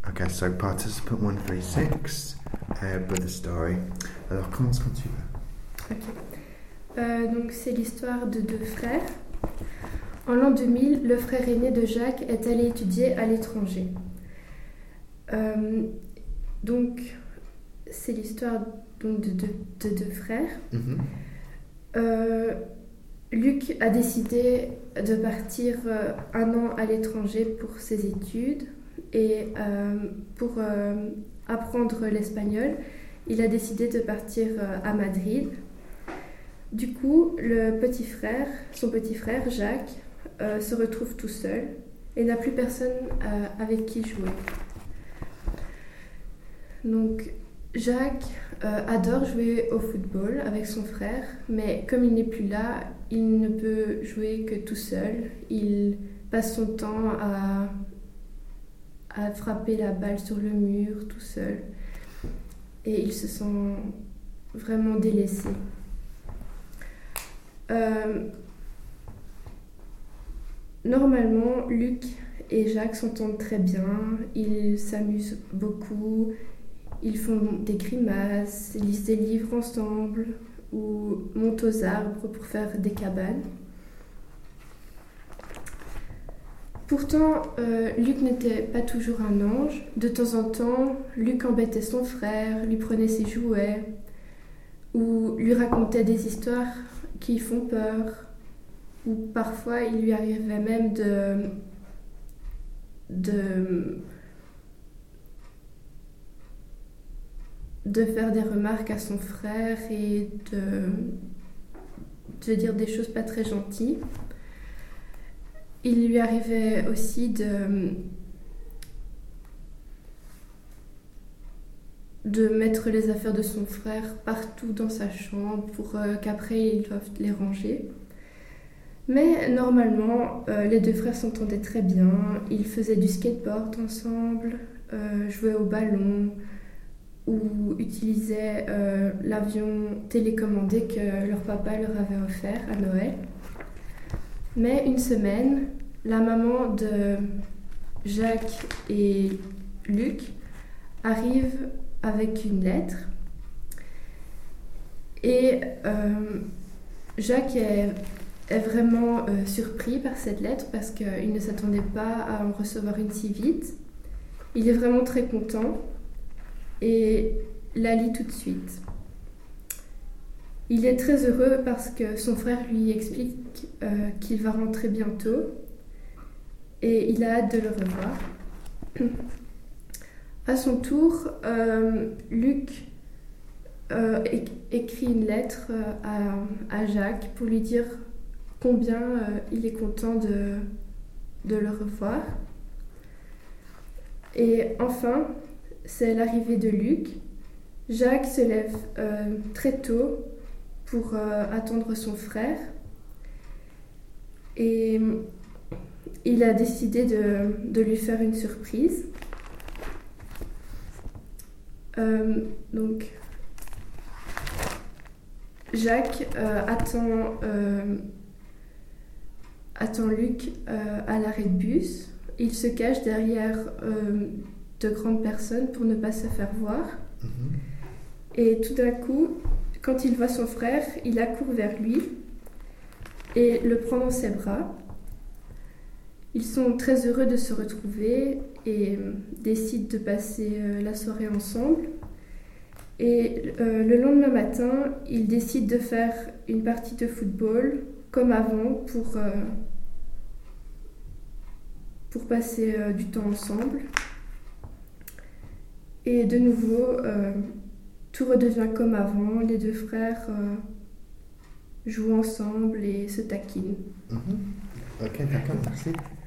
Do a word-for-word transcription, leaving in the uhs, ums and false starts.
Okay, so participant one thirty-six, uh, Brother Story. Alors, commence quand tu veux. Ok. Euh, donc, c'est l'histoire de deux frères. En l'an deux mille, le frère aîné de Jacques est allé étudier à l'étranger. Euh, donc, c'est l'histoire donc, de deux de, de, de frères. Mm-hmm. Euh, Luc a décidé de partir euh, un an à l'étranger pour ses études et euh, pour euh, apprendre l'espagnol, il a décidé de partir euh, à Madrid. Du coup, le petit frère, son petit frère Jacques, euh, se retrouve tout seul et n'a plus personne euh, avec qui jouer. Donc, Jacques euh, adore jouer au football avec son frère, mais comme il n'est plus là, il ne peut jouer que tout seul. Il passe son temps à, à frapper la balle sur le mur tout seul et il se sent vraiment délaissé. Euh, normalement, Luc et Jacques s'entendent très bien, ils s'amusent beaucoup. Ils font des grimaces, ils lisent des livres ensemble ou montent aux arbres pour faire des cabanes. Pourtant, euh, Luc n'était pas toujours un ange. De temps en temps, Luc embêtait son frère, lui prenait ses jouets ou lui racontait des histoires qui font peur. Ou parfois, il lui arrivait même de... de de faire des remarques à son frère et de, de dire des choses pas très gentilles. Il lui arrivait aussi de, de mettre les affaires de son frère partout dans sa chambre pour euh, qu'après ils doivent les ranger. Mais normalement, euh, les deux frères s'entendaient très bien. Ils faisaient du skateboard ensemble, euh, jouaient au ballon, ou utilisaient euh, l'avion télécommandé que leur papa leur avait offert à Noël. Mais une semaine, la maman de Jacques et Luc arrive avec une lettre. Et euh, Jacques est, est vraiment euh, surpris par cette lettre parce qu'il ne s'attendait pas à en recevoir une si vite. Il est vraiment très content et la lit tout de suite. Il est très heureux parce que son frère lui explique euh, qu'il va rentrer bientôt et il a hâte de le revoir. À son tour, euh, Luc euh, é- écrit une lettre à, à Jacques pour lui dire combien euh, il est content de, de le revoir. Et enfin, c'est l'arrivée de Luc. Jacques se lève euh, très tôt pour euh, attendre son frère. Et il a décidé de, de lui faire une surprise. Euh, donc, Jacques euh, attend, euh, attend Luc euh, à l'arrêt de bus. Il se cache derrière euh, de grandes personnes pour ne pas se faire voir. Mm-hmm. Et tout d'un coup, quand il voit son frère, il accourt vers lui et le prend dans ses bras. Ils sont très heureux de se retrouver et euh, décident de passer euh, la soirée ensemble. Et euh, le lendemain matin, ils décident de faire une partie de football comme avant pour, euh, pour passer euh, du temps ensemble. Et de nouveau, euh, tout redevient comme avant. Les deux frères euh, jouent ensemble et se taquinent. Mm-hmm. Ok, d'accord, merci.